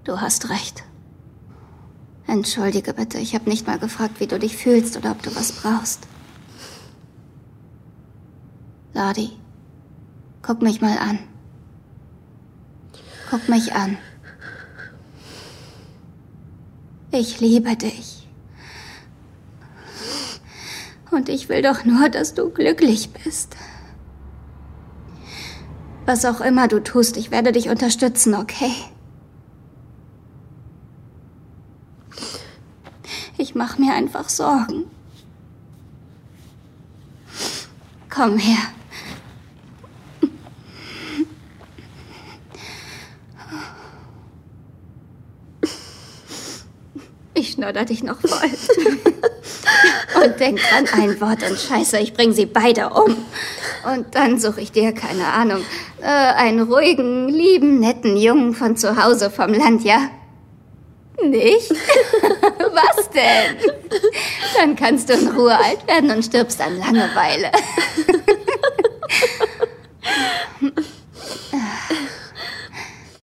Du hast recht. Entschuldige bitte, ich habe nicht mal gefragt, wie du dich fühlst oder ob du was brauchst. Ladi, guck mich mal an. Guck mich an. Ich liebe dich. Und ich will doch nur, dass du glücklich bist. Was auch immer du tust, ich werde dich unterstützen, okay? Ich mache mir einfach Sorgen. Komm her. Ich schnodder dich noch voll. Und denk dran, ein Wort und Scheiße, ich bring sie beide um. Und dann suche ich dir, keine Ahnung, einen ruhigen, lieben, netten Jungen von zu Hause vom Land, ja? Nicht? Was denn? Dann kannst du in Ruhe alt werden und stirbst an Langeweile.